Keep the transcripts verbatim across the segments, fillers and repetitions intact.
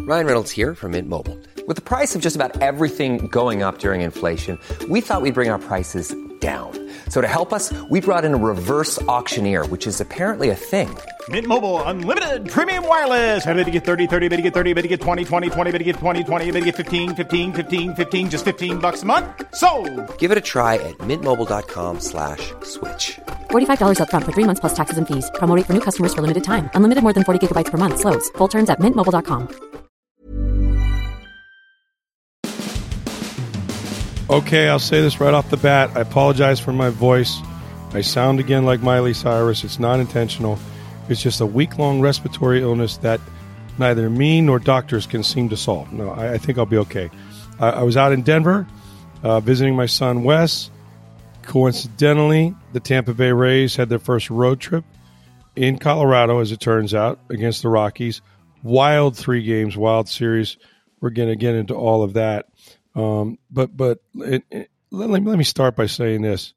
Ryan Reynolds here from Mint Mobile. With the price of just about everything going up during inflation, we thought we'd bring our prices down. So to help us, we brought in a reverse auctioneer, which is apparently a thing. Mint Mobile Unlimited Premium Wireless. How to get thirty, thirty, how to get thirty, how to get twenty, twenty, twenty, how to get twenty, twenty, how to get fifteen, fifteen, fifteen, fifteen, just fifteen bucks a month? Sold! Give it a try at mintmobile.com slash switch. forty-five dollars up front for three months plus taxes and fees. Promo rate for new customers for limited time. Unlimited more than forty gigabytes per month. Slows full terms at mint mobile dot com. Okay, I'll say this right off the bat. I apologize for my voice. I sound again like Miley Cyrus. It's not intentional. It's just a week-long respiratory illness that neither me nor doctors can seem to solve. No, I, I think I'll be okay. I, I was out in Denver uh, visiting my son Wes. Coincidentally, the Tampa Bay Rays had their first road trip in Colorado, as it turns out, against the Rockies. Wild three games, wild series. We're going to get into all of that. Um, but but it, it, let, let me start by saying this.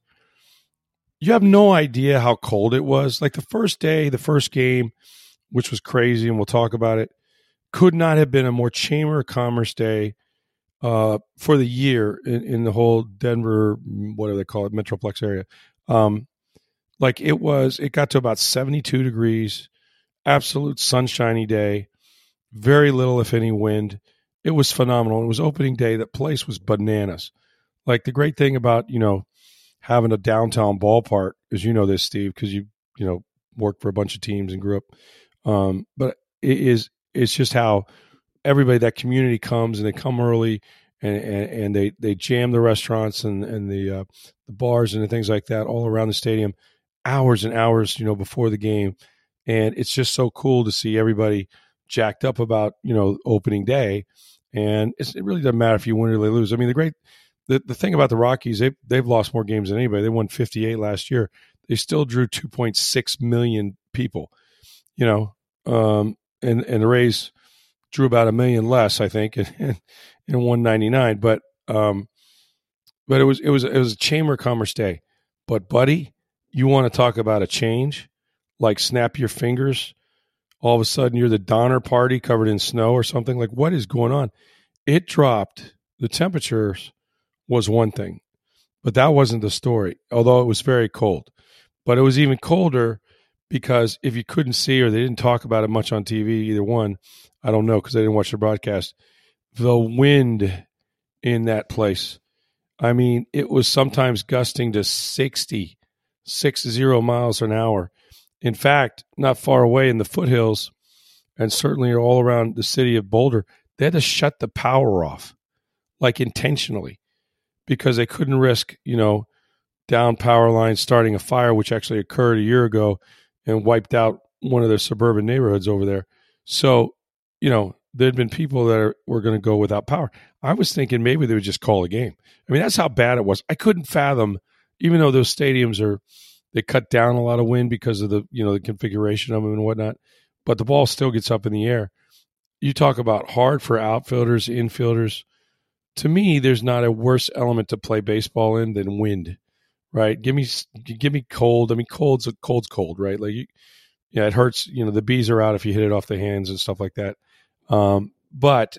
You have no idea how cold it was. Like the first day, the first game, which was crazy, and we'll talk about it, could not have been a more Chamber of Commerce day uh, for the year in, in the whole Denver, whatever they call it, Metroplex area. Um, like it was, it got to about seventy-two degrees, absolute sunshiny day, very little, if any, wind. It was phenomenal. It was opening day. That place was bananas. Like the great thing about, you know, having a downtown ballpark, as you know this, Steve, because you, you know, worked for a bunch of teams and grew up. Um, but it is, it's just how everybody, that community comes and they come early and, and, and they, they jam the restaurants and, and the, uh, the bars and the things like that all around the stadium hours and hours, you know, before the game. And it's just so cool to see everybody jacked up about, you know, opening day. And it's, it really doesn't matter if you win or they lose. I mean, the great, the, the thing about the Rockies, they, they've lost more games than anybody. They won fifty-eight last year. They still drew two point six million people, you know, um, and, and the Rays drew about a million less, I think, in, in one ninety-nine. But, um, but it was, it was, it was a Chamber of Commerce day. But buddy, you want to talk about a change, like snap your fingers. All of a sudden you're the Donner Party covered in snow or something. Like, what is going on? It dropped. The temperatures was one thing, but that wasn't the story, although it was very cold. But it was even colder because if you couldn't see or they didn't talk about it much on T V, either one, I don't know because I didn't watch the broadcast, the wind in that place. I mean, it was sometimes gusting to sixty, six zero miles an hour. In fact, not far away in the foothills, and certainly all around the city of Boulder, they had to shut the power off, like intentionally, because they couldn't risk, you know, down power lines starting a fire, which actually occurred a year ago and wiped out one of their suburban neighborhoods over there. So, you know, there'd been people that are, were going to go without power. I was thinking maybe they would just call a game. I mean, that's how bad it was. I couldn't fathom, even though those stadiums are, they cut down a lot of wind because of the, you know, the configuration of them and whatnot, but the ball still gets up in the air. You talk about hard for outfielders, infielders. To me, there's not a worse element to play baseball in than wind, right? Give me, give me cold. I mean, cold's cold's cold, right? Like, you, yeah, it hurts. You know, the bees are out if you hit it off the hands and stuff like that. Um, but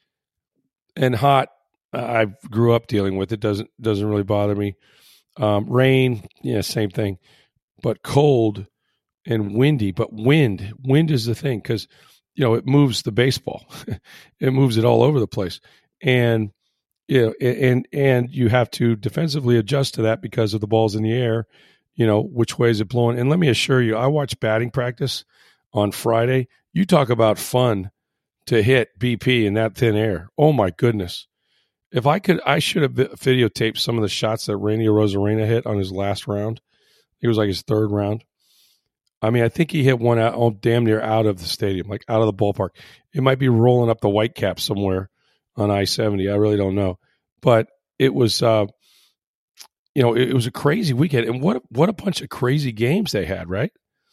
and hot, I grew up dealing with it. Doesn't doesn't really bother me. Um, rain, yeah, same thing. But cold and windy. But wind, wind is the thing because, you know, it moves the baseball. It moves it all over the place. And, you know, and, and you have to defensively adjust to that because of the balls in the air, you know, which way is it blowing? And let me assure you, I watched batting practice on Friday. You talk about fun to hit B P in that thin air. Oh, my goodness. If I could, I should have videotaped some of the shots that Randy Arozarena hit on his last round. It was like his third round. I mean, I think he hit one out, oh, damn near out of the stadium, like out of the ballpark. It might be rolling up the Whitecap somewhere on I seventy. I really don't know. But it was, uh, you know, it, it was a crazy weekend. And what, what a bunch of crazy games they had, right?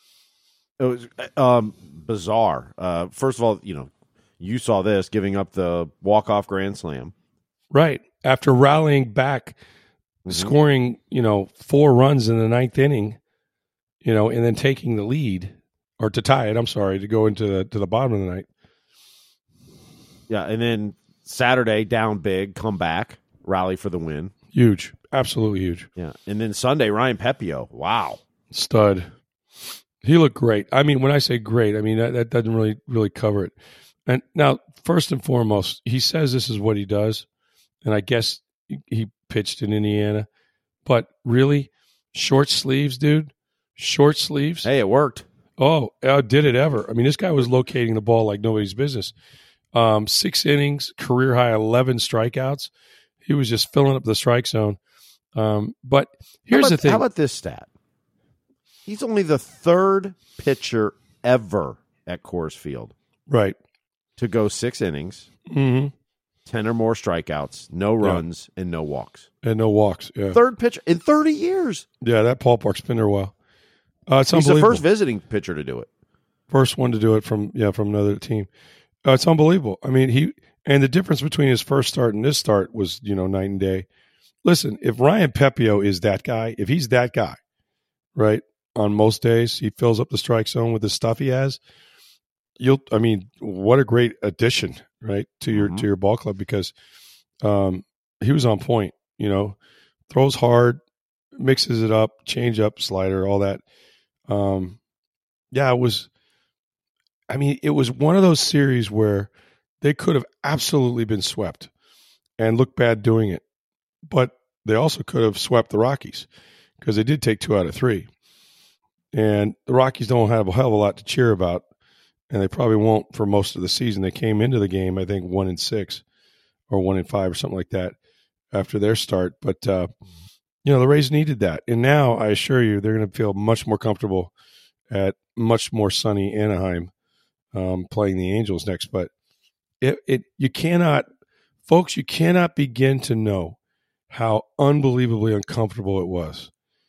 It was um, bizarre. Uh, first of all, you know, you saw this, giving up the walk-off grand slam. Right. After rallying back, mm-hmm. scoring, you know, four runs in the ninth inning, you know, and then taking the lead, or to tie it, I'm sorry, to go into the, to the bottom of the ninth. Yeah, and then Saturday, down big, come back, rally for the win. Huge. Absolutely huge. Yeah, and then Sunday, Ryan Pepio. Wow. Stud. He looked great. I mean, when I say great, I mean, that, that doesn't really, really cover it. And now, first and foremost, he says this is what he does, and I guess he pitched in Indiana, but really, short sleeves, dude, short sleeves. Hey, it worked. Oh, uh, did it ever? I mean, this guy was locating the ball like nobody's business. Um, six innings, career high eleven strikeouts. He was just filling up the strike zone. Um, but here's about, the thing. How about this stat? He's only the third pitcher ever at Coors Field. Right. To go six innings, mm-hmm. ten or more strikeouts, no runs, yeah. and no walks. And no walks, yeah. Third pitcher in thirty years. Yeah, that ballpark's been there a while. Uh, it's He's unbelievable. the first visiting pitcher to do it. First one to do it from yeah from another team. Uh, it's unbelievable. I mean, he and the difference between his first start and this start was, you know, night and day. Listen, if Ryan Pepio is that guy, if he's that guy, right, on most days, he fills up the strike zone with the stuff he has, you'll, I mean, what a great addition, right, to your, mm-hmm. to your ball club, because um, he was on point, you know, throws hard, mixes it up, change up, slider, all that. Um, yeah, it was, I mean, it was one of those series where they could have absolutely been swept and looked bad doing it. But they also could have swept the Rockies because they did take two out of three. And the Rockies don't have a hell of a lot to cheer about, and they probably won't for most of the season. They came into the game, I think, one and six or one and five or something like that after their start. But, uh, you know, the Rays needed that. And now, I assure you, they're going to feel much more comfortable at much more sunny Anaheim um, playing the Angels next. But it, it you cannot, folks, you cannot begin to know how unbelievably uncomfortable it was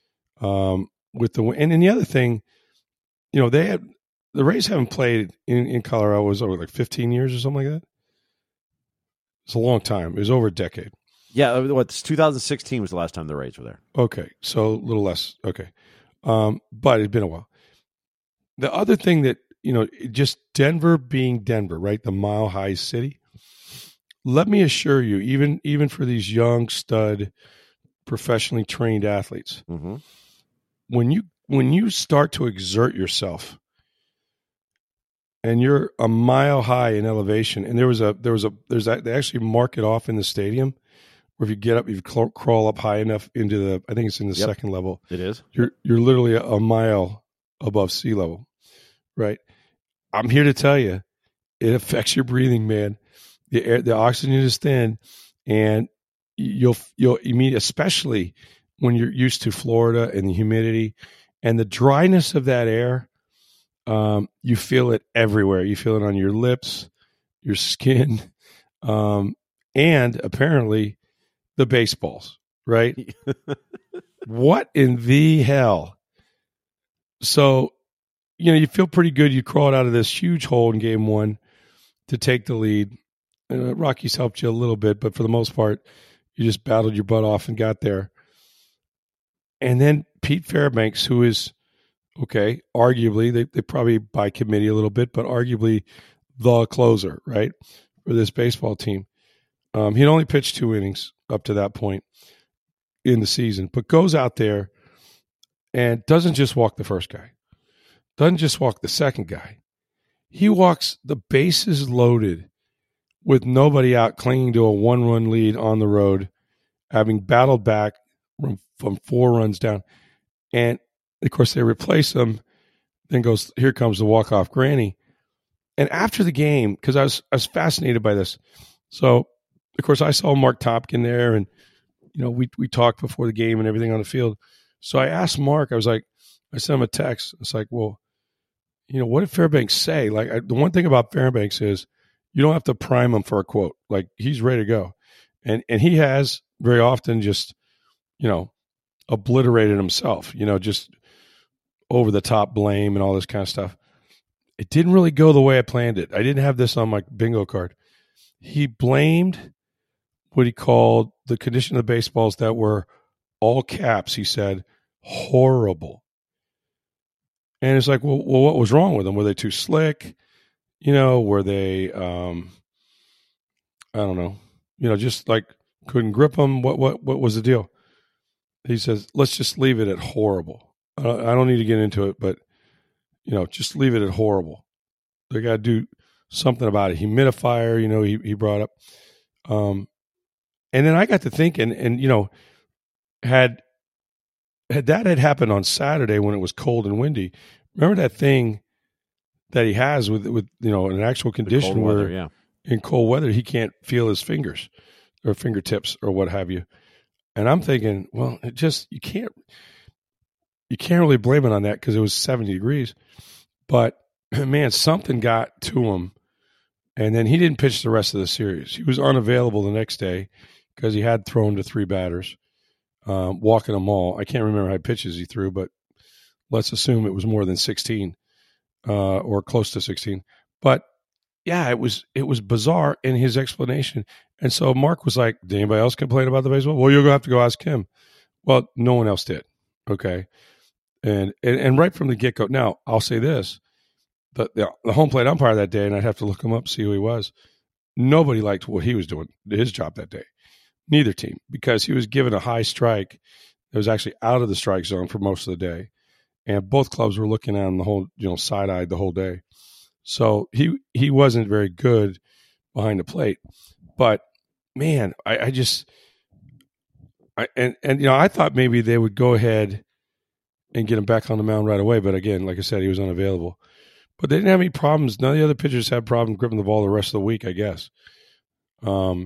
um, with the and then the other thing, you know, they had the Rays haven't played in, in Colorado was over like fifteen years or something like that. It's a long time. It was over a decade. Yeah, what twenty sixteen was the last time the Rays were there. Okay, so a little less. Okay, um, but it's been a while. The other thing that you know, just Denver being Denver, right? The Mile High City. Let me assure you, even even for these young stud, professionally trained athletes, mm-hmm. when you when you start to exert yourself, and you're a mile high in elevation, and there was a there was a there's a, they actually mark it off in the stadium, where if you get up, if you cl- crawl up high enough into the, I think it's in the yep. second level. It is. You're you're literally a, a mile above sea level, right? I'm here to tell you, it affects your breathing, man. The air, the oxygen is thin, and you'll you'll immediately, especially when you're used to Florida and the humidity and the dryness of that air, um, you feel it everywhere. You feel it on your lips, your skin, um, and apparently the baseballs. Right? What in the hell? So, you know, you feel pretty good. You crawled out of this huge hole in game one to take the lead. Uh, Rockies helped you a little bit, but for the most part, you just battled your butt off and got there. And then Pete Fairbanks, who is, okay, arguably, they, they probably by committee a little bit, but arguably the closer, right, for this baseball team. Um, he'd only pitched two innings up to that point in the season, but goes out there and doesn't just walk the first guy, doesn't just walk the second guy. He walks the bases loaded with nobody out, clinging to a one-run lead on the road, having battled back from, from four runs down. And, of course, they replace him. Then goes, here comes the walk-off granny. And after the game, because I was, I was fascinated by this. So, of course, I saw Mark Topkin there, and, you know, we we talked before the game and everything on the field. So I asked Mark, I was like, I sent him a text. It's like, well, you know, what did Fairbanks say? Like, I, the one thing about Fairbanks is, you don't have to prime him for a quote. Like, he's ready to go. And and he has very often just, you know, obliterated himself, you know, just over the top blame and all this kind of stuff. It didn't really go the way I planned it. I didn't have this on my bingo card. He blamed what he called the condition of the baseballs that were, all caps, he said, horrible. And it's like, well, well what was wrong with them? Were they too slick? You know, were they, um, I don't know, you know, just like couldn't grip him. What what what was the deal? He says, let's just leave it at horrible. I don't need to get into it, but, you know, just leave it at horrible. They got to do something about it. Humidifier, you know, he, he brought up. Um, and then I got to thinking, and, you know, had had that had happened on Saturday when it was cold and windy, remember that thing that he has with, with you know, an actual condition where weather, yeah. in cold weather he can't feel his fingers or fingertips or what have you. And I'm thinking, well, it just you can't you can't really blame it on that because it was seventy degrees. But man, something got to him, and then he didn't pitch the rest of the series. He was unavailable the next day because he had thrown to three batters, um, walking them all. I can't remember how many pitches he threw, but let's assume it was more than sixteen uh, or close to sixteen. But yeah, it was it was bizarre in his explanation. And so Mark was like, did anybody else complain about the baseball? Well, you're going to have to go ask him. Well, no one else did. Okay. And and, and right from the get-go. Now, I'll say this. The, the, the home plate umpire that day, and I'd have to look him up, see who he was, nobody liked what he was doing, his job that day. Neither team, because he was given a high strike that was actually out of the strike zone for most of the day. And both clubs were looking at him the whole, you know, side-eyed the whole day. So he he wasn't very good behind the plate. But man, I, I just I and, and you know, I thought maybe they would go ahead and get him back on the mound right away. But again, like I said, he was unavailable. But they didn't have any problems. None of the other pitchers had problems gripping the ball the rest of the week, I guess. Um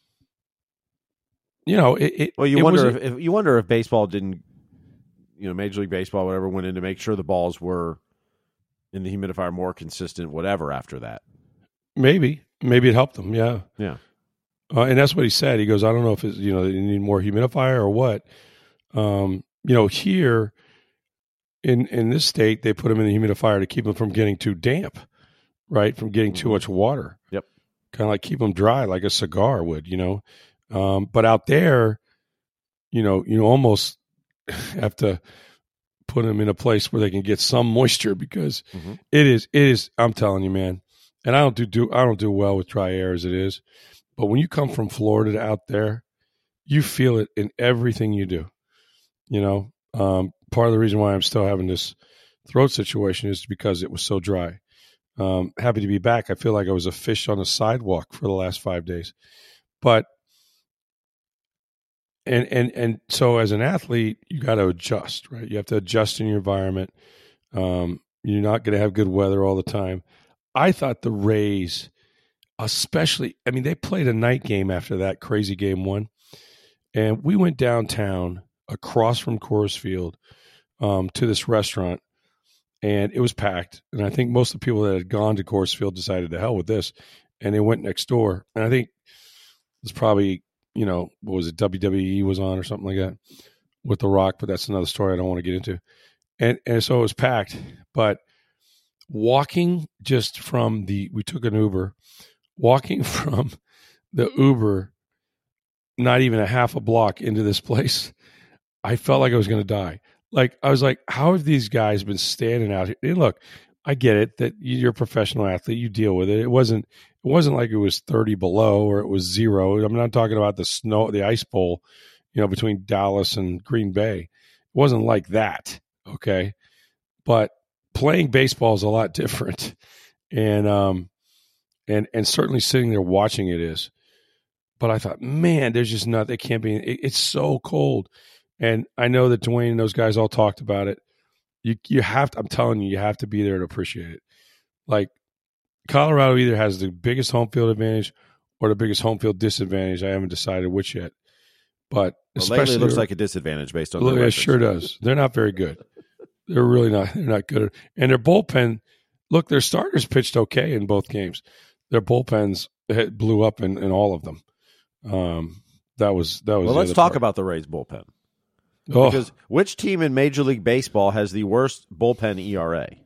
you know, it, it well you it wonder was, if, if you wonder if baseball didn't you know, Major League Baseball, whatever, went in to make sure the balls were in the humidifier more consistent, whatever, after that. Maybe. Maybe it helped them, yeah. Yeah. Uh, and that's what he said. He goes, I don't know if it's, you know, they need more humidifier or what. Um, you know, here in in this state, they put them in the humidifier to keep them from getting too damp, right? From getting too much water. Yep. Kind of like keep them dry like a cigar would, you know. Um, but out there, you know, you almost have to put them in a place where they can get some moisture because mm-hmm. it is, it is, I'm telling you, man, and I don't do, do, I don't do well with dry air as it is, but when you come from Florida to out there, you feel it in everything you do. You know, um, part of the reason why I'm still having this throat situation is because it was so dry. Um, happy to be back. I feel like I was a fish on the sidewalk for the last five days, but And and and so as an athlete, you got to adjust, right? You have to adjust in your environment. Um, you're not going to have good weather all the time. I thought the Rays, especially, I mean, they played a night game after that crazy game one, and we went downtown across from Coors Field um, to this restaurant, and it was packed. And I think most of the people that had gone to Coors Field decided to hell with this, and they went next door. And I think it's probably, you know, what was it, W W E was on or something like that with The Rock, but that's another story I don't want to get into. And and so it was packed, but walking just from the, we took an Uber, walking from the Uber, not even a half a block into this place, I felt like I was going to die. Like, I was like, how have these guys been standing out here? And look, I get it that you're a professional athlete, you deal with it. It wasn't, it wasn't like it was thirty below or it was zero. I'm not talking about the snow, the ice bowl, you know, between Dallas and Green Bay. It wasn't like that. Okay. But playing baseball is a lot different. And, um, and, and certainly sitting there watching it is, but I thought, man, there's just not, it can't be, it, it's so cold. And I know that Dwayne and those guys all talked about it. You, you have to, I'm telling you, you have to be there to appreciate it. Like, Colorado either has the biggest home field advantage or the biggest home field disadvantage. I haven't decided which yet. But well, especially lately it looks like a disadvantage based on their their it sure does. They're not very good. They're really not. They're not good. And their bullpen, look, their starters pitched okay in both games. Their bullpens blew up in, in all of them. Um, that was that was. Well, let's talk part. about the Rays bullpen. Oh. Because which team in Major League Baseball has the worst bullpen E R A?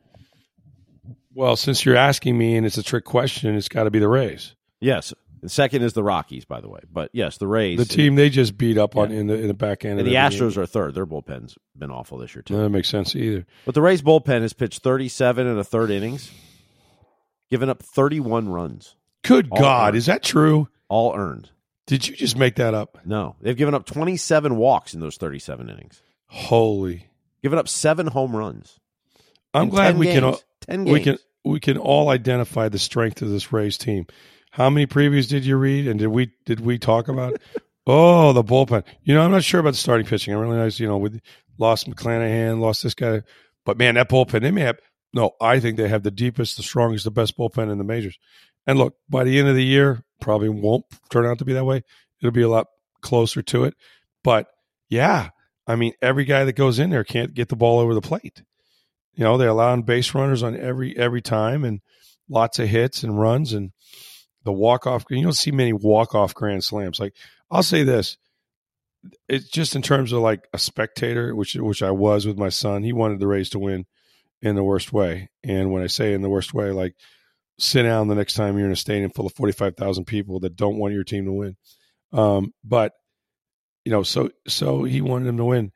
Well, since you're asking me, and it's a trick question, it's got to be the Rays. Yes. The second is the Rockies, by the way. But, yes, the Rays. The team they just beat up on yeah. in the in the back end. And of the, the Astros game. are third. Their bullpen's been awful this year, too. That makes sense either. But the Rays bullpen has pitched thirty-seven and a third innings, given up thirty-one runs. Good All God, earned. is that true? all earned. Did you just make that up? No, they've given up twenty-seven walks in those thirty-seven innings. Holy. Given up seven home runs. I'm glad we games. can, all, ten we games. can we can all identify the strength of this Rays team. How many previews did you read, and did we did we talk about it? Oh, the bullpen. You know, I'm not sure about the starting pitching. I realize, you know, with lost McClanahan, lost this guy. But, man, that bullpen, they may have – no, I think they have the deepest, the strongest, the best bullpen in the majors. And, look, by the end of the year, probably won't turn out to be that way. It'll be a lot closer to it. But, yeah, I mean, every guy that goes in there can't get the ball over the plate. You know, they're allowing base runners on every every time and lots of hits and runs and the walk-off. You don't see many walk-off grand slams. Like, I'll say this. It's just in terms of like a spectator, which which I was with my son. He wanted the Rays to win in the worst way. And when I say in the worst way, like sit down the next time you're in a stadium full of forty-five thousand people that don't want your team to win. Um, but, you know, so so he wanted them to win.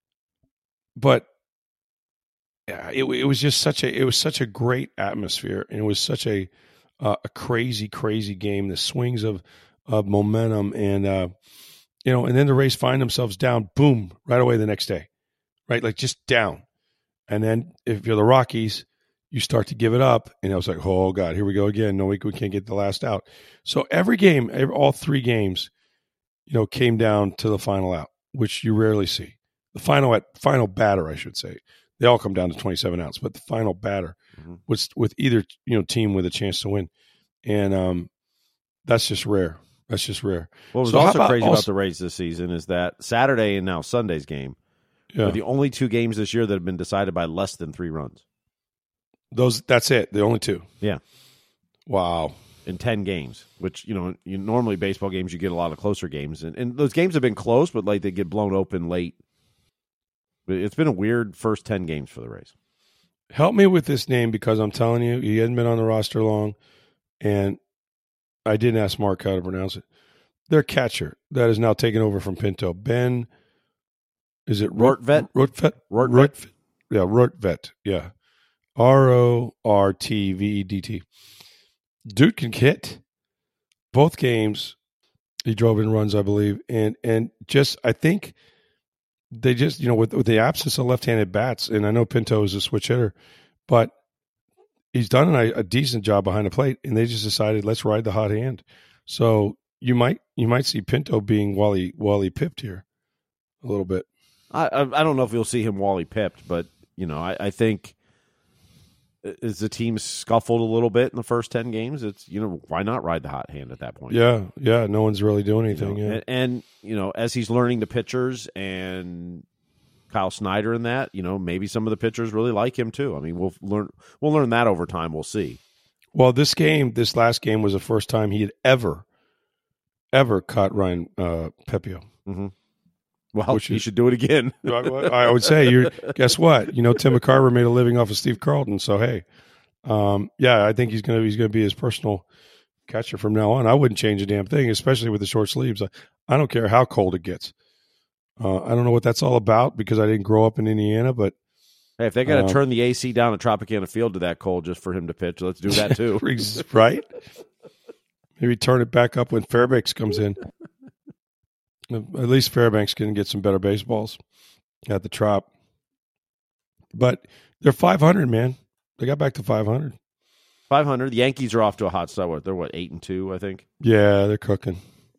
But yeah, it, it was just such a it was such a great atmosphere, and it was such a uh, a crazy, crazy game. The swings of of momentum, and uh, you know, and then the Rays find themselves down, boom, right away the next day, right, like just down. And then if you're the Rockies, you start to give it up, and I was like, oh God, here we go again. No, we, we can't get the last out. So every game, every, all three games, you know, came down to the final out, which you rarely see. The final at final batter, I should say. They all come down to twenty-seven outs, but the final batter mm-hmm. was with either you know team with a chance to win, and um, that's just rare. That's just rare. What was so also about crazy also, about the Rays this season is that Saturday and now Sunday's game yeah. are the only two games this year that have been decided by less than three runs. Those that's it. The only two. Yeah. Wow. In ten games, which you know, you normally baseball games you get a lot of closer games, and, and those games have been close, but like they get blown open late. It's been a weird first ten games for the Rays. Help me with this name because I'm telling you, he hadn't been on the roster long, and I didn't ask Mark how to pronounce it. Their catcher that is now taken over from Pinto, Ben. Is it Rortvedt? Rortvedt. Rortvedt. Yeah, Rortvedt. Yeah, R O R T V E D T. Dude can hit. Both games, he drove in runs, I believe, and and just I think. They just, you know, with, with the absence of left-handed bats, and I know Pinto is a switch hitter, but he's done a, a decent job behind the plate, and they just decided let's ride the hot hand. So you might you might see Pinto being Wally Wally pipped here a little bit. I I don't know if you'll see him Wally pipped, but you know, I, I think as the team scuffled a little bit in the first ten games, it's you know why not ride the hot hand at that point? Yeah, yeah. No one's really doing anything. You know, yeah. and, and you know, as he's learning the pitchers and Kyle Snyder and that, you know, maybe some of the pitchers really like him too. I mean, we'll learn we'll learn that over time. We'll see. Well, this game, this last game, was the first time he had ever, ever caught Ryan uh, Pepio. Mm-hmm. Well, Which he is, should do it again. I would say, you guess what? You know, Tim McCarver made a living off of Steve Carlton, so hey, um, yeah, I think he's gonna he's gonna be his personal catcher from now on. I wouldn't change a damn thing, especially with the short sleeves. I, I don't care how cold it gets. Uh, I don't know what that's all about because I didn't grow up in Indiana, but hey, if they got to um, turn the A C down at Tropicana Field to that cold just for him to pitch, let's do that too. Right? Maybe turn it back up when Fairbanks comes in. At least Fairbanks can get some better baseballs at the Trop. But they're five hundred, man. They got back to five hundred. five hundred. The Yankees are off to a hot start. What, they're, what, eight and two, I think? Yeah, they're cooking.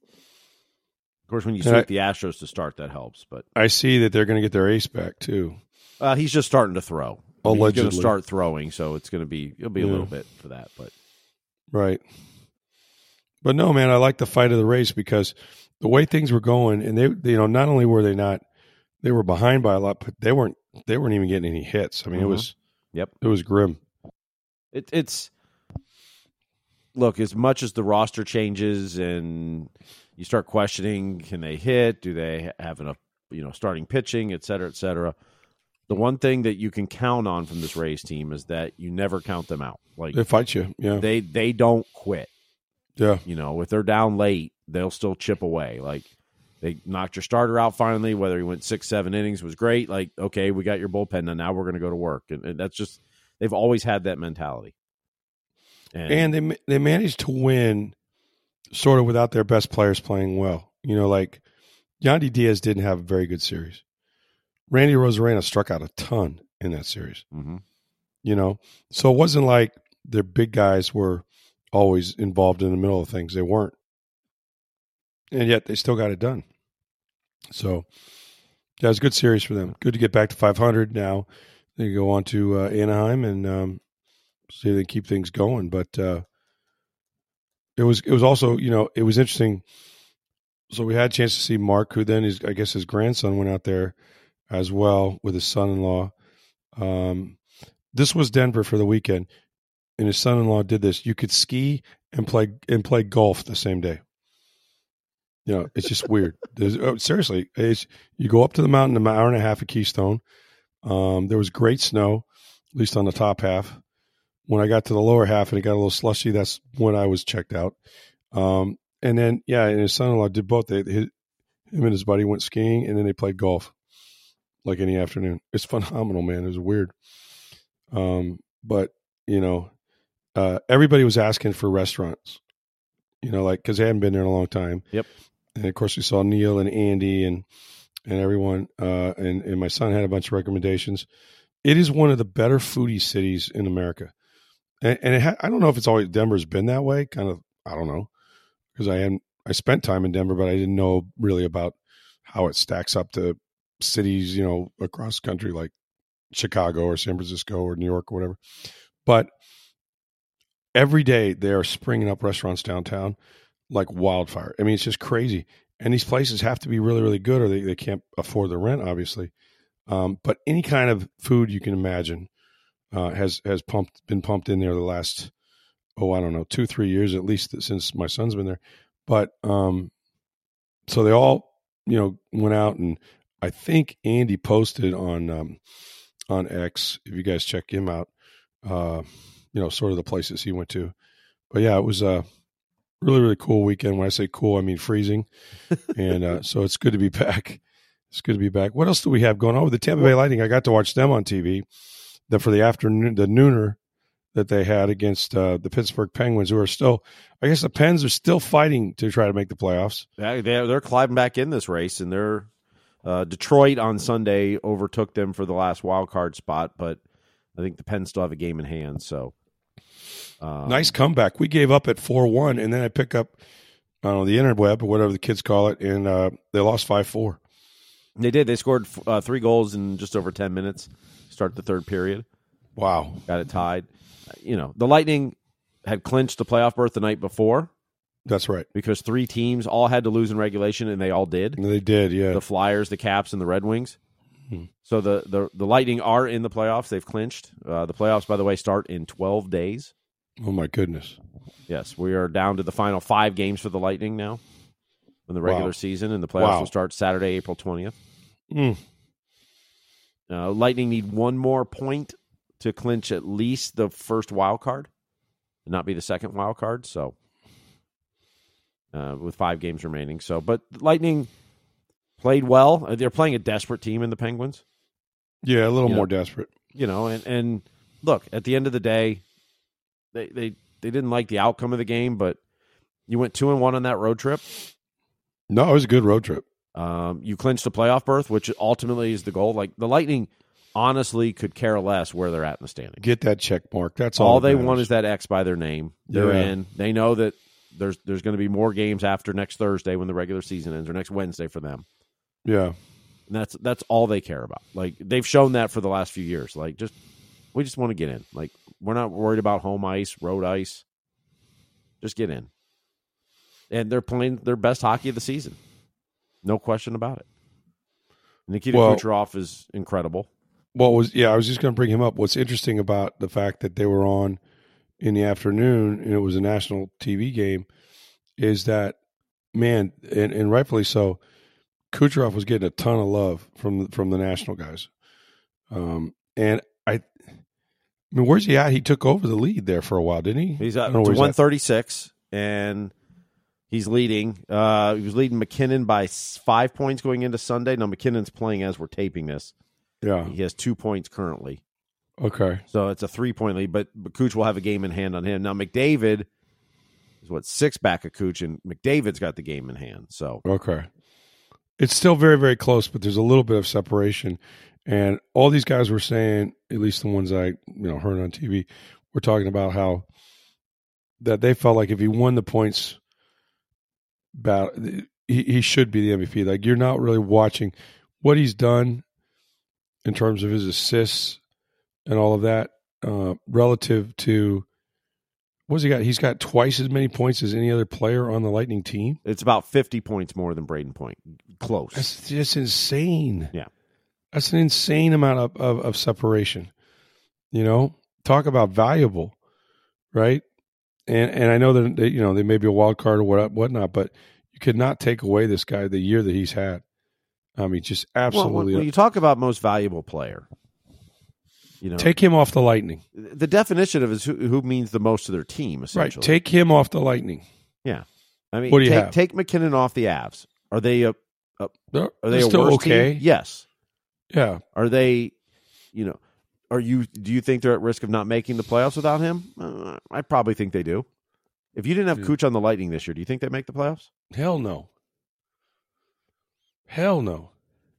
Of course, when you And sweep I- the Astros to start, that helps. But I see that they're going to get their ace back, too. uh, he's just starting to throw. I mean, he's going Allegedly. to start throwing, so it's going to be it'll be a Yeah. little bit for that. But Right. But no, man, I like the fight of the race because the way things were going, and they, they, you know, not only were they not, they were behind by a lot, but they weren't, they weren't even getting any hits. I mean, Mhm. it was, Yep. it was grim. it, it's look, as much as the roster changes and you start questioning, can they hit? Do they have enough, you know, starting pitching, et cetera, et cetera. The one thing that you can count on from this Rays team is that you never count them out. Like They fight you. Yeah. they they don't quit. Yeah. You know, if they're down late, they'll still chip away. Like they knocked your starter out finally, whether he went six, seven innings was great. Like, okay, we got your bullpen, and now we're going to go to work. And, and that's just they've always had that mentality. And, And they they managed to win sort of without their best players playing well. You know, like Yandy Diaz didn't have a very good series. Randy Rosarena struck out a ton in that series. Mm-hmm. You know, so it wasn't like their big guys were always involved in the middle of things. They weren't. And yet they still got it done. So, yeah, it was a good series for them. Good to get back to five hundred now. They go on to uh, Anaheim and um, see if they keep things going. But uh, it was it was also, you know, it was interesting. So we had a chance to see Mark, who then is, I guess his grandson went out there as well with his son-in-law. Um, this was Denver for the weekend, and his son-in-law did this. You could ski and play and play golf the same day. You know, it's just weird. Oh, seriously, it's, you go up to the mountain, an hour and a half of Keystone. Um, there was great snow, at least on the top half. When I got to the lower half and it got a little slushy, that's when I was checked out. Um, and then, yeah, and his son-in-law did both. They, his, him and his buddy went skiing, and then they played golf like in the afternoon. It's phenomenal, man. It was weird. Um, but, you know, uh, everybody was asking for restaurants, you know, like, because they hadn't been there in a long time. Yep. And, of course, we saw Neil and Andy and and everyone, uh, and, and my son had a bunch of recommendations. It is one of the better foodie cities in America. And, and it ha- I don't know if it's always Denver's been that way. Kind of, I don't know, because I hadn't, I spent time in Denver, but I didn't know really about how it stacks up to cities, you know, across the country like Chicago or San Francisco or New York or whatever. But every day they are springing up restaurants downtown like wildfire. I mean, it's just crazy. And these places have to be really, really good, or they, they can't afford the rent, obviously. Um, but any kind of food you can imagine uh, has has pumped been pumped in there the last, oh, I don't know, two, three years at least since my son's been there. But um, so they all, you know, went out, and I think Andy posted on um, on X, if you guys check him out, uh, you know, sort of the places he went to. But yeah, it was a really, really cool weekend. When I say cool, I mean freezing. And uh, so it's good to be back. It's good to be back. What else do we have going on with the Tampa Bay Lightning? I got to watch them on T V the, for the afternoon, the nooner that they had against uh, the Pittsburgh Penguins, who are still, I guess the Pens are still fighting to try to make the playoffs. Yeah, they're, they're climbing back in this race, and they're uh, Detroit on Sunday overtook them for the last wild card spot, but I think the Pens still have a game in hand. So um, nice comeback. We gave up at four one, and then I pick up, I don't know, the interweb or whatever the kids call it, and uh, they lost five four. They did. They scored uh, three goals in just over ten minutes. Start the third period. Wow. Got it tied. You know, the Lightning had clinched the playoff berth the night before. That's right. Because three teams all had to lose in regulation, and they all did. And they did, yeah. The Flyers, the Caps, and the Red Wings. Hmm. So the, the, the Lightning are in the playoffs. They've clinched. Uh, the playoffs, by the way, start in twelve days. Oh, my goodness. Yes, we are down to the final five games for the Lightning now in the regular Wow. season, and the playoffs Wow. will start Saturday, April twentieth. Mm. Uh, Lightning need one more point to clinch at least the first wild card, and not be the second wild card. So, uh, with five games remaining, so but Lightning played well. They're playing a desperate team in the Penguins. Yeah, a little You more know, desperate. You know, and and look, at the end of the day, they they they didn't like the outcome of the game, but you went two and one on that road trip. No, it was a good road trip. Um, you clinched a playoff berth, which ultimately is the goal. Like the Lightning, honestly, could care less where they're at in the standing. Get that check mark. That's all. All that they matters. want is that X by their name. They're Yeah. in. They know that there's there's going to be more games after next Thursday when the regular season ends, or next Wednesday for them. Yeah. And that's that's all they care about. Like they've shown that for the last few years. Like just we just want to get in. Like we're not worried about home ice, road ice. Just get in. And they're playing their best hockey of the season. No question about it. Nikita Well- Kucherov is incredible. What was yeah? I was just going to bring him up. What's interesting about the fact that they were on in the afternoon and it was a national T V game is that man, and, and rightfully so, Kucherov was getting a ton of love from from the national guys. Um, and I, I mean, where's he at? He took over the lead there for a while, didn't he? He's I at don't know where he's at. one thirty-six, and he's leading. Uh, he was leading McKinnon by s- five points going into Sunday. Now, McKinnon's playing as we're taping this. Yeah. He has two points currently. Okay. So it's a three-point lead, but, but Kuch will have a game in hand on him. Now, McDavid is what six back of Cooch, and McDavid's got the game in hand. So okay, it's still very very close, but there's a little bit of separation. And all these guys were saying, at least the ones I you know heard on T V, were talking about how that they felt like if he won the points battle, he, he should be the M V P. Like, you're not really watching what he's done in terms of his assists and all of that uh, relative to what's he got? He's got twice as many points as any other player on the Lightning team. it's about fifty points more than Braden Point. Close. That's just insane. Yeah. That's an insane amount of, of, of separation. You know, talk about valuable, right? And and I know that they, you know they may be a wild card or what whatnot, but you could not take away this guy the year that he's had. I mean, just absolutely. Well, when, when you talk about most valuable player, you know, take him off the Lightning. The definition of is who, who means the most to their team. Essentially, Right. Take him off the Lightning. Yeah, I mean, what do you take, have? take McKinnon off the Avs. Are they a, a They're, are they they're a still worse okay? team? Yes. Yeah. Are they? You know, are you? Do you think they're at risk of not making the playoffs without him? Uh, I probably think they do. If you didn't have Yeah. Cooch on the Lightning this year, do you think they make the playoffs? Hell no. Hell no.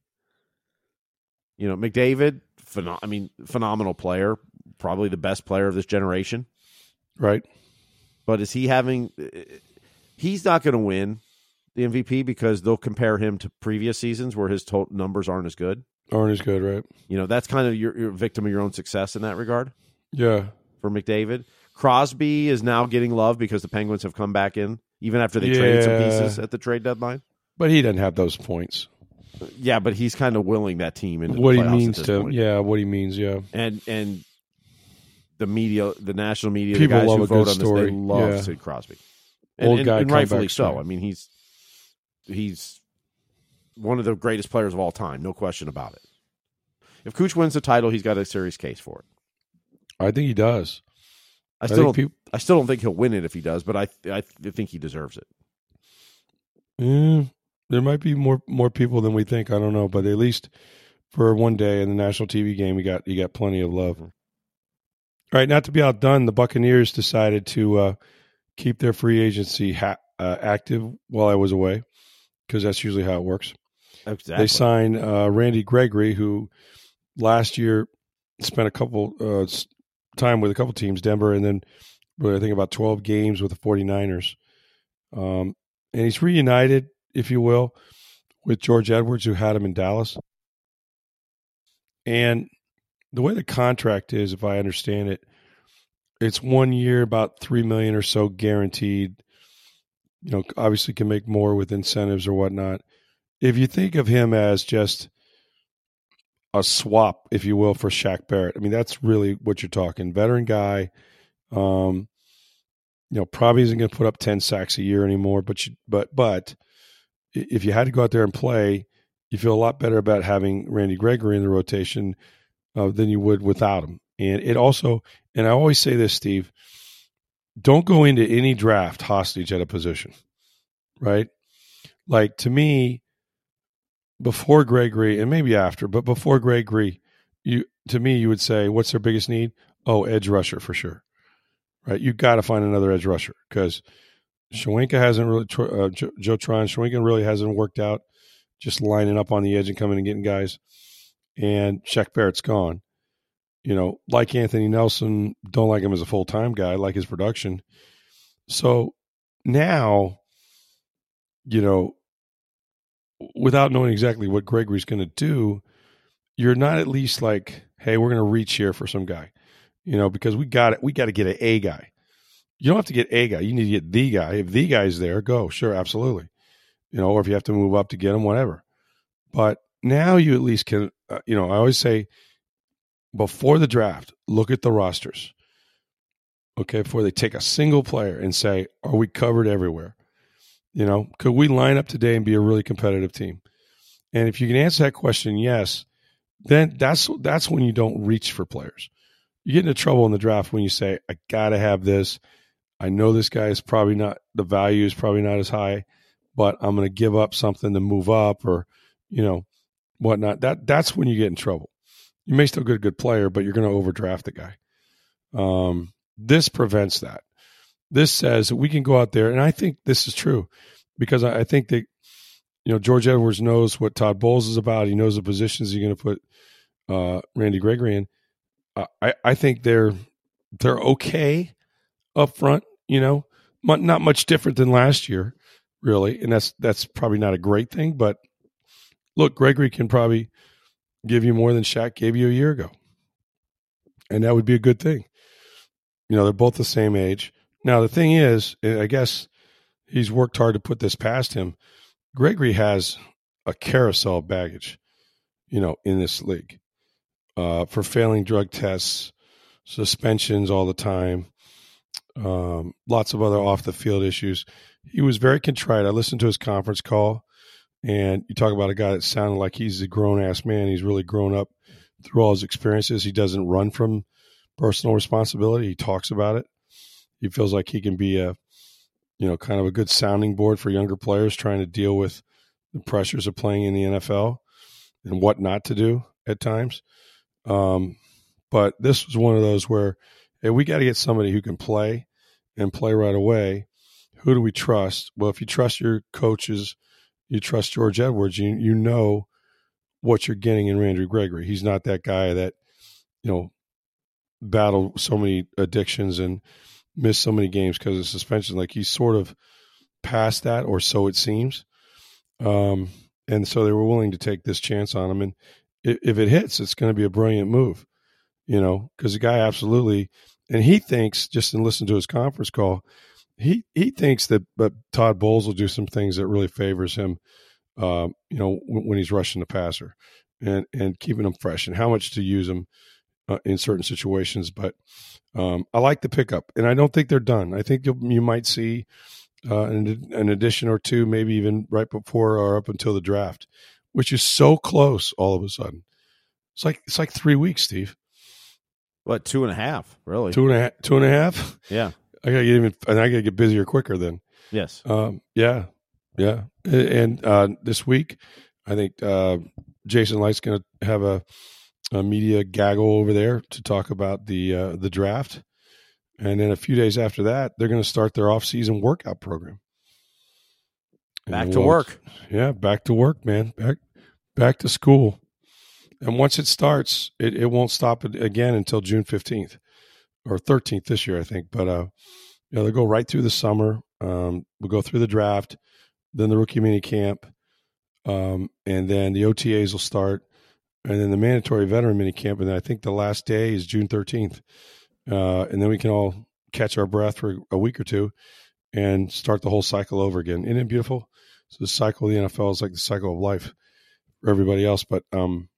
You know, McDavid, phenom- I mean, phenomenal player, probably the best player of this generation. Right. But is he having? He's not going to win the M V P because they'll compare him to previous seasons where his total numbers aren't as good. Aren't as good, right? You know, that's kind of your, your victim of your own success in that regard Yeah. for McDavid. Crosby is now getting love because the Penguins have come back in, even after they Yeah. traded some pieces at the trade deadline. But he doesn't have those points. Yeah, but he's kind of willing that team into the What he playoffs means at this to, point. yeah, what he means, yeah. and and the media, the national media, People the guys love who a vote good on story. this, they love Yeah. Sid Crosby, and, Old and, guy and rightfully comeback so. story. I mean, he's he's one of the greatest players of all time, no question about it. If Cooch wins the title, he's got a serious case for it. I think he does. I I still think don't. peop- I still don't think he'll win it if he does, but I I think he deserves it. Mm, there might be more more people than we think. I don't know, but at least for one day in the national T V game, he got he got plenty of love. Mm-hmm. All right, not to be outdone, the Buccaneers decided to uh, keep their free agency ha- uh, active while I was away, because that's usually how it works. Exactly. They signed uh, Randy Gregory, who last year spent a couple uh, s- time with a couple teams, Denver, and then really, I think about twelve games with the 49ers. Um, and he's reunited, if you will, with George Edwards, who had him in Dallas. And the way the contract is, if I understand it, it's one year, about three million dollars or so guaranteed. You know, obviously can make more with incentives or whatnot. If you think of him as just a swap, if you will, for Shaq Barrett, I mean, that's really what you're talking. Veteran guy, um, you know, probably isn't going to put up ten sacks a year anymore. But you, but but if you had to go out there and play, you feel a lot better about having Randy Gregory in the rotation uh, than you would without him. And it also, and I always say this, Steve, don't go into any draft hostage at a position, right? Like, to me, before Gregory, and maybe after, but before Gregory, you to me, you would say, what's their biggest need? Oh, edge rusher for sure, right? You got to find another edge rusher because Shawinka hasn't really, uh, Joe, Joe Tron, Shawinka really hasn't worked out, just lining up on the edge and coming and getting guys. And Shaq Barrett's gone. You know, like Anthony Nelson, don't like him as a full-time guy, like his production. So now, you know, without knowing exactly what Gregory's going to do, you're not at least like, hey, we're going to reach here for some guy, you know, because we got it. We got to get an A guy. You don't have to get a guy. You need to get the guy. If the guy's there, go. Sure, absolutely. You know, or if you have to move up to get him, whatever. But now you at least can, uh, you know, I always say before the draft, look at the rosters. Okay, before they take a single player and say, are we covered everywhere? You know, could we line up today and be a really competitive team? And if you can answer that question, yes, then that's that's when you don't reach for players. You get into trouble in the draft when you say, I got to have this. I know this guy is probably not, the value is probably not as high, but I'm going to give up something to move up or, you know, whatnot. That That's when you get in trouble. You may still get a good player, but you're going to overdraft the guy. Um, this prevents that. this says that we can go out there, and I think this is true because I, I think that, you know, George Edwards knows what Todd Bowles is about. He knows the positions he's going to put uh, Randy Gregory in. Uh, I, I think they're they're okay up front, you know, not much different than last year, really, and that's that's probably not a great thing. But look, Gregory can probably give you more than Shaq gave you a year ago, and that would be a good thing. You know, they're both the same age. Now, the thing is, I guess he's worked hard to put this past him. Gregory has a carousel of baggage, you know, in this league uh, for failing drug tests, suspensions all the time, um, lots of other off-the-field issues. He was very contrite. I listened to his conference call, and you talk about a guy that sounded like he's a grown-ass man. He's really grown up through all his experiences. He doesn't run from personal responsibility. He talks about it. He feels like he can be a you know, kind of a good sounding board for younger players trying to deal with the pressures of playing in the N F L and what not to do at times. Um, but this was one of those where, hey, we got to get somebody who can play and play right away. Who do we trust? Well, if you trust your coaches, you trust George Edwards, you you know what you're getting in Randy Gregory. He's not that guy that, you know, battled so many addictions and missed so many games because of suspension. Like, he's sort of past that, or so it seems. Um, and so they were willing to take this chance on him. And if it hits, it's going to be a brilliant move, you know, because the guy absolutely, and he thinks, just in listening to his conference call, he he thinks that but Todd Bowles will do some things that really favors him, um, you know, when, when he's rushing the passer and, and keeping him fresh and how much to use him uh, in certain situations. But Um, I like the pickup, and I don't think they're done. I think you you might see uh, an, an addition or two, maybe even right before or up until the draft, which is so close all of a sudden. It's like it's like three weeks, Steve. What, two and a half, really? Two and a half. Two and a half. Yeah, I gotta get even, and I gotta get busier quicker then. Yes. Um, yeah, yeah. And uh, this week, I think uh, Jason Light's going to have a. a media gaggle over there to talk about the uh, the draft. And then a few days after that, they're going to start their off-season workout program. Back to work. Yeah, back to work, man. Back back to school. And once it starts, it, it won't stop it again until June fifteenth or thirteenth this year, I think. But uh, you know, they'll go right through the summer. Um, we'll go through the draft, then the rookie mini camp, um, and then the O T As will start. And then the mandatory veteran mini camp, and then I think the last day is June thirteenth. Uh, and then we can all catch our breath for a week or two and start the whole cycle over again. Isn't it beautiful? So the cycle of the N F L is like the cycle of life for everybody else. But um,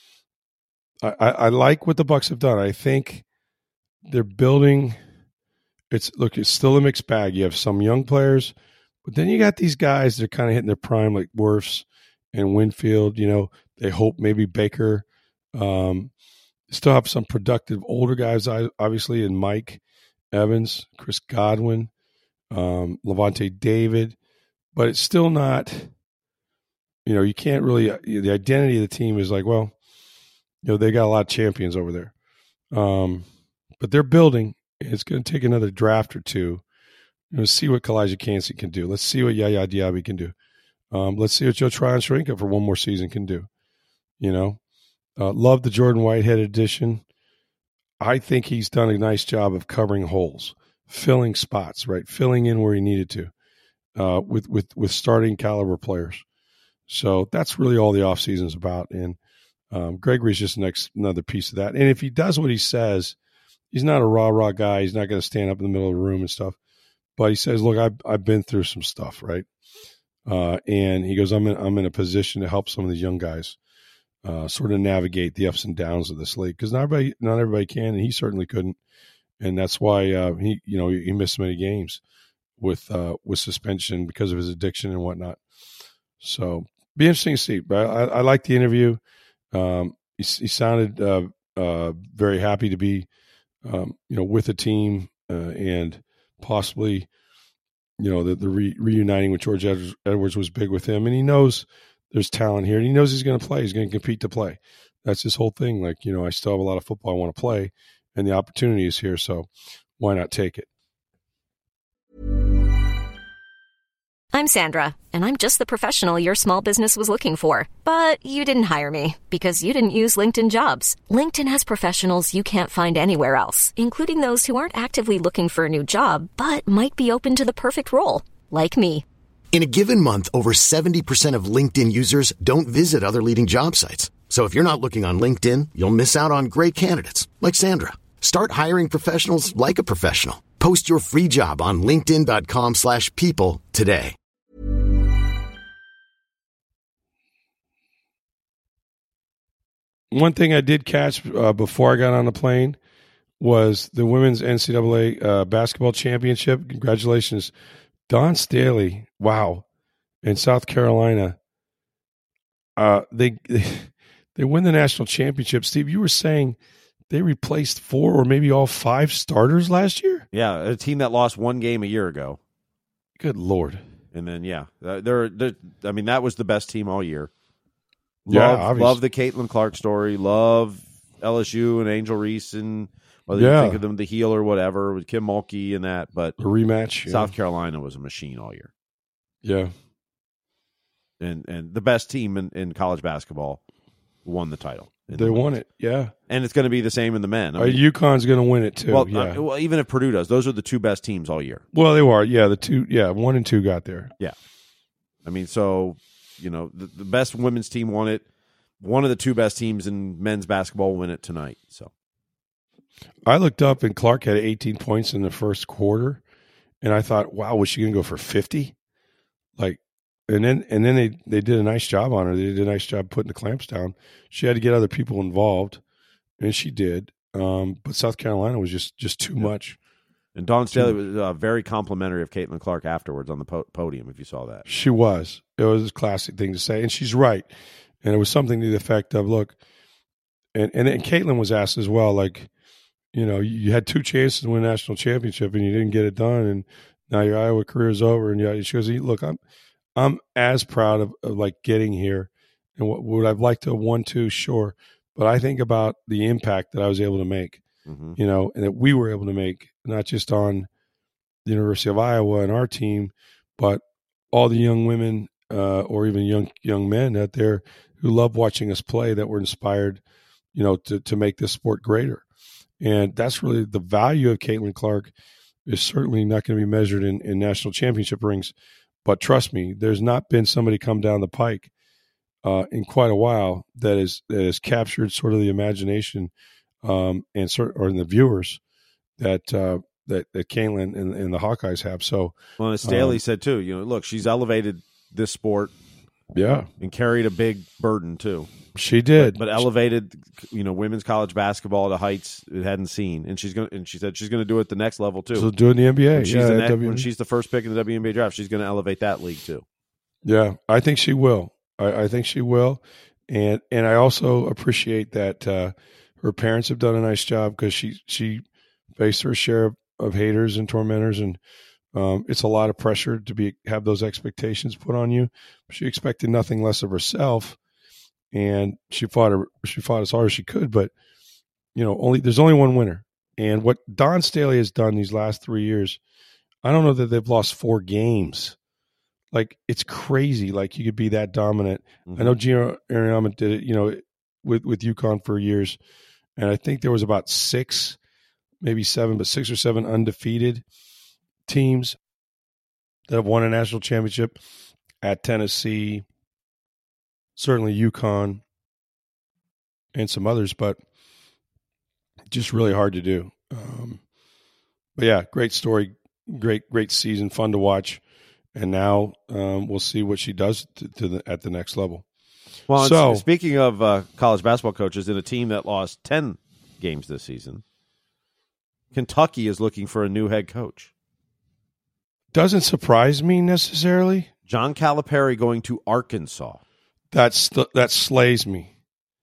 I, I, I like what the Bucs have done. I think they're building. It's look, it's still a mixed bag. You have some young players, but then you got these guys that are kind of hitting their prime, like Wirfs and Winfield. You know, they hope maybe Baker. Um, still have some productive older guys, obviously, in Mike Evans, Chris Godwin, um, Levante David, but it's still not, you know, you can't really, the identity of the team is like, well, you know, they got a lot of champions over there. Um, but they're building. It's going to take another draft or two. You know, see what Kalijah Kancey can do. Let's see what Yaya Diaby can do. Um, let's see what Joe Tryon-Shoyinka for one more season can do. You know, uh, love the Jordan Whitehead addition. I think he's done a nice job of covering holes, filling spots, right, filling in where he needed to uh, with with with starting caliber players. So that's really all the offseason is about. And um, Gregory's just next another piece of that. And if he does what he says, he's not a rah rah guy. He's not going to stand up in the middle of the room and stuff. But he says, "Look, I've I've been through some stuff, right?" Uh, and he goes, "I'm in I'm in a position to help some of these young guys." Uh, sort of navigate the ups and downs of this league because not everybody, not everybody can, and he certainly couldn't, and that's why uh, he, you know, he missed many games with uh, with suspension because of his addiction and whatnot. So, be interesting to see. But I, I like the interview. Um, he, he sounded uh, uh, very happy to be, um, you know, with the team uh, and possibly, you know, the the re- reuniting with George Edwards was big with him, and he knows. There's talent here, and he knows he's going to play. He's going to compete to play. That's his whole thing. Like, you know, I still have a lot of football I want to play, and the opportunity is here, so why not take it? I'm Sandra, and I'm just the professional your small business was looking for. But you didn't hire me because you didn't use LinkedIn Jobs. LinkedIn has professionals you can't find anywhere else, including those who aren't actively looking for a new job, but might be open to the perfect role, like me. In a given month, over seventy percent of LinkedIn users don't visit other leading job sites. So if you're not looking on LinkedIn, you'll miss out on great candidates like Sandra. Start hiring professionals like a professional. Post your free job on linkedin.com slash people today. One thing I did catch uh, before I got on the plane was the women's N C double A uh, basketball championship. Congratulations, Dawn Staley. Wow. In South Carolina. Uh, they, they they win the national championship. Steve, you were saying they replaced four or maybe all five starters last year? Yeah, a team that lost one game a year ago. Good Lord. And then, yeah, they're, they're I mean, that was the best team all year. Love, Yeah, obviously. love the Caitlin Clark story. Love L S U and Angel Reese, and whether Yeah. you think of them the heel or whatever with Kim Mulkey and that. But A rematch. Yeah. South Carolina was a machine all year, Yeah. and and the best team in, in college basketball won the title. They won it. Yeah. and it's going to be the same in the men. I Uh, mean, UConn's going to win it too. well, yeah. uh, well, even if Purdue does, those are the two best teams all year. well, they were. Yeah. The two. Yeah. One and two got there. Yeah, I mean, so you know, the, the best women's team won it. One of the two best teams in men's basketball will win it tonight. So I looked up and Clark had eighteen points in the first quarter, and I thought, wow, was she going to go for fifty? Like, and then and then they they did a nice job on her. They did a nice job putting the clamps down. She had to get other people involved, and she did. Um, but South Carolina was just just too much. and Dawn Staley was uh, very complimentary of Caitlin Clark afterwards on the po- podium. If you saw that, She was. It was a classic thing to say, and she's right. And it was something to the effect of, look, and and, and Caitlin was asked as well, like, you know, you had two chances to win a national championship and you didn't get it done, and now your Iowa career is over. And yeah, she goes, look, I'm I'm as proud of, of like getting here, and what would I've liked to have won too, sure, but I think about the impact that I was able to make, mm-hmm. you know, and that we were able to make, not just on the University of Iowa and our team, but all the young women uh, or even young young men out there who love watching us play, that were inspired, you know, to to make this sport greater. And that's really the value of Caitlin Clark. Is certainly not going to be measured in, in national championship rings. But trust me, there's not been somebody come down the pike uh, in quite a while that is that has captured sort of the imagination um, and sort or in the viewers that uh, that that Caitlin and, and the Hawkeyes have. So, well, as Staley um, said too, you know, look, she's elevated this sport, yeah, and carried a big burden too. she did. But, but elevated, you know, women's college basketball to heights it hadn't seen, and she's going. And she said she's going to do it at the next level too. So doing the N B A, When she's, yeah, the next, W N B A. when she's the first pick in the W N B A draft, she's going to elevate that league too. Yeah, I think she will. I, I think she will, and and I also appreciate that uh, her parents have done a nice job, because she she faced her share of, of haters and tormentors, and um, it's a lot of pressure to be have those expectations put on you. She expected nothing less of herself, and she fought her, she fought as hard as she could. But you know, only there's only one winner, and what Dawn Staley has done these last three years, I don't know that they've lost four games. Like, it's crazy. Like, you could be that dominant. Mm-hmm. I know Gino Ariama did it, you know, with, with UConn for years. And I think there was about six, maybe seven, but six or seven undefeated teams that have won a national championship at Tennessee, certainly UConn, and some others, but just really hard to do. Um, but yeah, great story, great, great season, fun to watch. And now um, we'll see what she does to, to the, at the next level. Well, so and speaking of uh, college basketball coaches, in a team that lost ten games this season, Kentucky is looking for a new head coach. doesn't surprise me necessarily. John Calipari going to Arkansas. That's that slays me.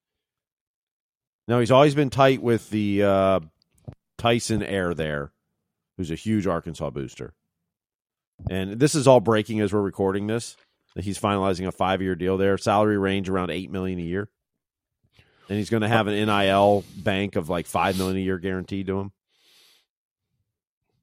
Now, he's always been tight with the uh, Tyson heir there, who's a huge Arkansas booster. And this is all breaking as we're recording this. That he's finalizing a five-year deal there. Salary range around eight million dollars a year. And he's going to have an N I L bank of like five million dollars a year guaranteed to him.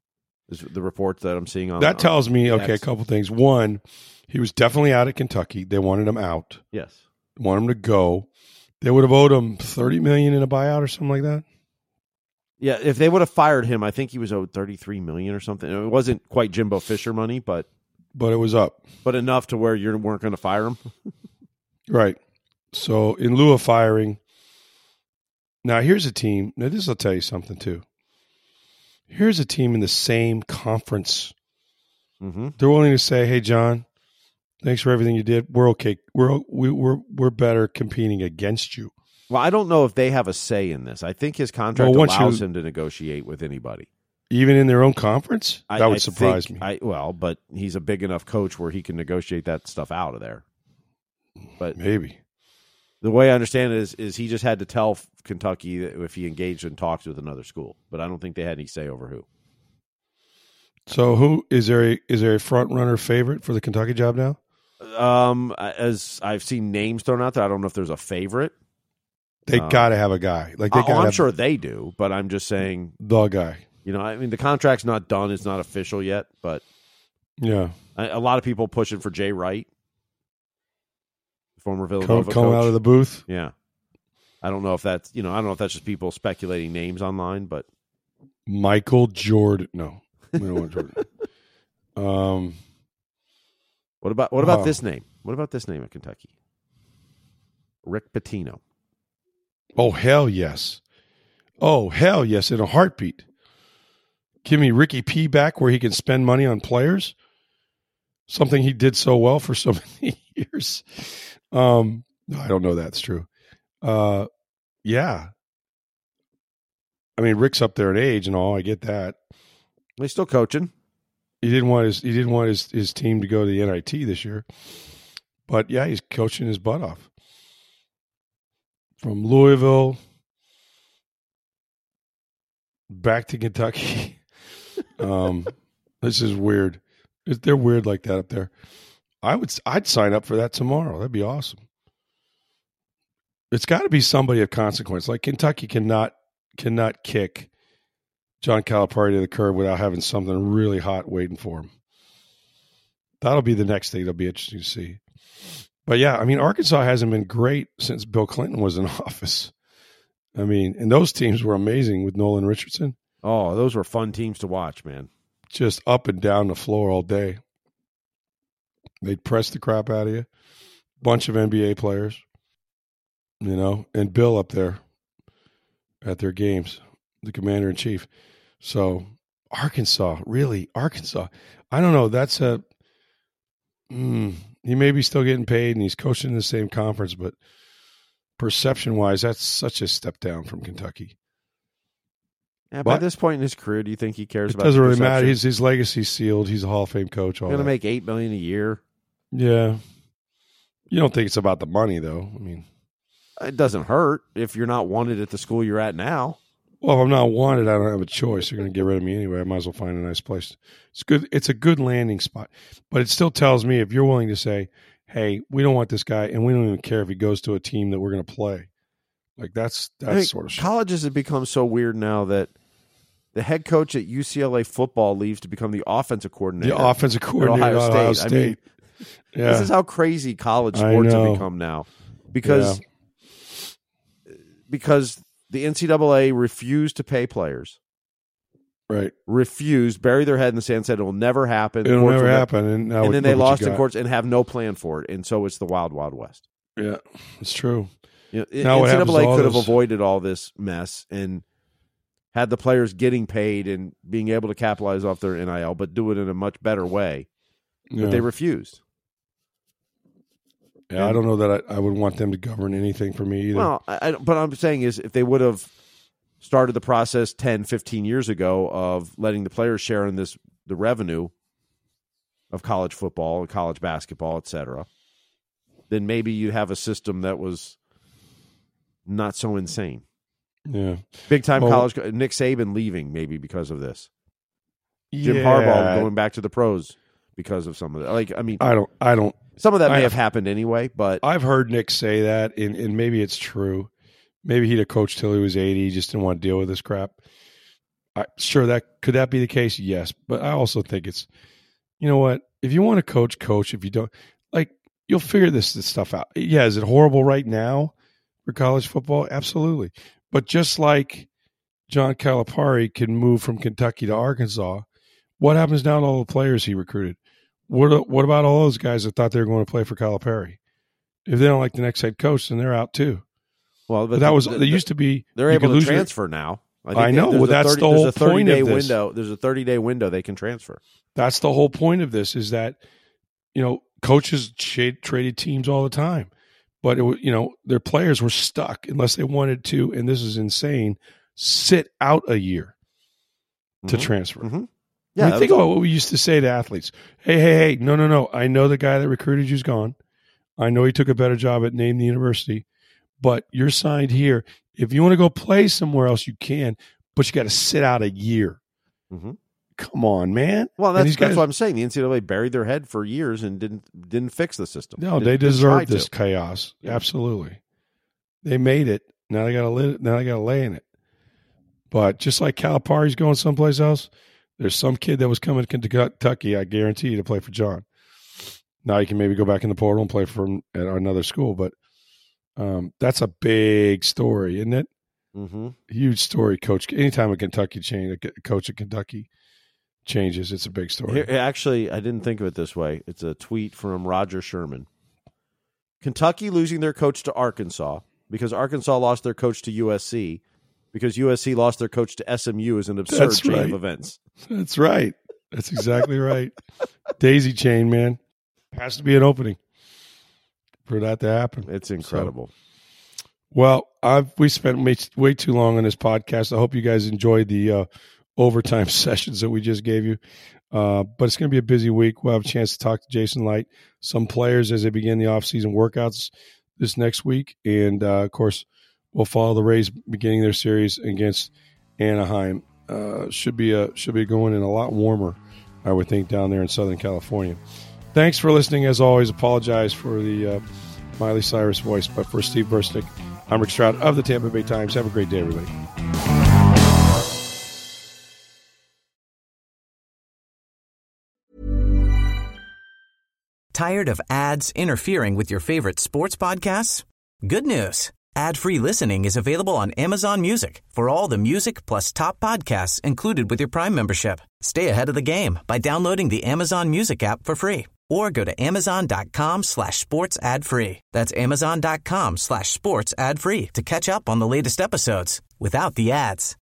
Is the report that I'm seeing on That tells me, on okay, a X. couple things. One, he was definitely out of Kentucky. They wanted him out. Yes. Wanted him to go. They would have owed him thirty million dollars in a buyout or something like that. Yeah, if they would have fired him, I think he was owed thirty-three million dollars or something. It wasn't quite Jimbo Fisher money, but But it was up. but enough to where you weren't going to fire him. Right. So in lieu of firing, now here's a team. Now this will tell you something too. Here's a team in the same conference. Mm-hmm. They're willing to say, "Hey, John, thanks for everything you did. We're okay. We're we, we're we're better competing against you." Well, I don't know if they have a say in this. I think his contract Well, once allows you- him to negotiate with anybody. Even in their own conference, I, that would I surprise think- me. I, well, but he's a big enough coach where he can negotiate that stuff out of there. But Maybe. the way I understand it is, is he just had to tell Kentucky that if he engaged in talks with another school. But I don't think they had any say over who. So who is there? A, is there a front runner favorite for the Kentucky job now? Um, as I've seen names thrown out there, I don't know if there's a favorite. They Um, got to have a guy. Like they Oh, got. I'm have sure they do, but I'm just saying, the guy. you know, I mean, the contract's not done; it's not official yet. But Yeah, a, a lot of people pushing for Jay Wright, former come, Villanova come coach. out of the booth. Yeah, I don't know if that's you know, I don't know if that's just people speculating names online, but Michael Jordan. No, we don't want Jordan. Um, what about what about Wow. this name? What about this name at Kentucky? Rick Pitino. oh hell yes. Oh hell yes! In a heartbeat. Give me Ricky P back where he can spend money on players. Something he did so well for so many years. Um, I don't know that's true. Uh, yeah. I mean, Rick's up there in age and all. I get that. He's still coaching. He didn't want his he didn't want his, his team to go to the N I T this year. But yeah, he's coaching his butt off. From Louisville back to Kentucky. um, this is weird. It- They're weird like that up there. I would I'd sign up for that tomorrow. That'd be awesome. It's got to be somebody of consequence. Like Kentucky cannot cannot kick John Calipari to the curb without having something really hot waiting for him. That'll be the next thing that'll be interesting to see. But yeah, I mean, Arkansas hasn't been great since Bill Clinton was in office. I mean, and those teams were amazing with Nolan Richardson, Oh, those were fun teams to watch, man. just up and down the floor all day. They'd press the crap out of you. Bunch of N B A players, you know, and Bill up there at their games, the commander in chief. So Arkansas, really, Arkansas. I don't know. That's a. Mm, he may be still getting paid, and he's coaching in the same conference, but perception-wise, that's such a step down from Kentucky. Yeah, by But- this point in his career, do you think he cares It about? doesn't the really matter. perception? His his legacy's sealed. He's a Hall of Fame coach. All He's going to that. make eight million a year. Yeah. You don't think it's about the money, though. I mean, It doesn't hurt if you're not wanted at the school you're at now. well, if I'm not wanted, I don't have a choice. They're going to get rid of me anyway. I might as well find a nice place. It's good. It's a good landing spot. But it still tells me if you're willing to say, hey, we don't want this guy, and we don't even care if he goes to a team that we're going to play. Like, that's that's I mean, sort of shit. colleges have become so weird now that the head coach at U C L A football leaves to become the offensive coordinator. The offensive at coordinator Ohio at State. Ohio I State. mean, yeah. This is how crazy college I sports have know. become now, because because the N C double A refused to pay players, right. refused, buried their head in the sand, said it will never happen. It'll Courts never will ne- happen. And, now and then look they what you lost in got. courts and have no plan for it, and so it's the wild, wild west. Yeah, it's true. You know, Now what N C happens double A to all could have those- avoided all this mess and had the players getting paid and being able to capitalize off their N I L, but do it in a much better way. Yeah. But they refused. Yeah, I don't know that I, I would want them to govern anything for me either. Well, I, I, but I'm saying is if they would have started the process ten, fifteen years ago of letting the players share in this the revenue of college football, college basketball, et cetera, then maybe you'd have a system that was not so insane. yeah. Big time Well- college. Nick Saban leaving maybe because of this. Jim yeah, Harbaugh going back to the pros because of some of that. Like, I mean, I don't. I don't. some of that may I- have happened anyway, but I've heard Nick say that, and, and maybe it's true. Maybe he'd have coached till he was eighty. He just didn't want to deal with this crap. I, sure, that could that be the case? Yes, but I also think it's, you know what? If you want to coach, coach. If you don't, like, you'll figure this, this stuff out. Yeah, is it horrible right now for college football? Absolutely. But just like John Calipari can move from Kentucky to Arkansas, what happens now to all the players he recruited? What what about all those guys that thought they were going to play for Calipari? If they don't like the next head coach, then they're out too. Well, but, but that was they used to be. They're able to transfer your, now. I, think I know. Well, that's thirty, the whole point of this. Window, there's a thirty day window they can transfer. That's the whole point of this. Is that, you know, coaches traded teams all the time, but it, you know, their players were stuck unless they wanted to. And this is insane. Sit out a year to mm-hmm. transfer. Mm-hmm. Yeah, I mean, think all. about what we used to say to athletes. Hey, hey, hey! No, no, no! I know the guy that recruited you's gone. I know he took a better job at name the university, but you're signed here. If you want to go play somewhere else, you can, but you got to sit out a year. Mm-hmm. Come on, man. Well, that's, guys, that's what I'm saying. The N C double A buried their head for years and didn't didn't fix the system. No, didn't, they deserve this to. chaos. Yeah. Absolutely, they made it. Now they got to now they got to lay in it. But just like Calipari's going someplace else, there's some kid that was coming to Kentucky, I guarantee you, to play for John. Now you can maybe go back in the portal and play for him at another school, but um, that's a big story, isn't it? Mm-hmm. Huge story, coach. Anytime a Kentucky change, a coach at Kentucky changes, it's a big story. Here, actually, I didn't think of it this way. It's a tweet from Roger Sherman. Kentucky losing their coach to Arkansas because Arkansas lost their coach to U S C because U S C lost their coach to S M U is an absurd That's chain right. of events. That's right. That's exactly right. Daisy chain, man. Has to be an opening for that to happen. It's incredible. So, well, I've we spent way, way too long on this podcast. I hope you guys enjoyed the uh, overtime sessions that we just gave you. Uh, but it's going to be a busy week. We'll have a chance to talk to Jason Light, some players as they begin the offseason workouts this next week. And, uh, of course, we'll follow the Rays beginning their series against Anaheim. Uh, should be a should be going in a lot warmer, I would think, down there in Southern California. Thanks for listening. As always, apologize for the uh, Miley Cyrus voice, but for Steve Burstick, I'm Rick Stroud of the Tampa Bay Times. Have a great day, everybody. Tired of ads interfering with your favorite sports podcasts? Good news. Ad-free listening is available on Amazon Music for all the music plus top podcasts included with your Prime membership. Stay ahead of the game by downloading the Amazon Music app for free or go to amazon.com slash sports ad free. That's amazon.com slash sports ad free to catch up on the latest episodes without the ads.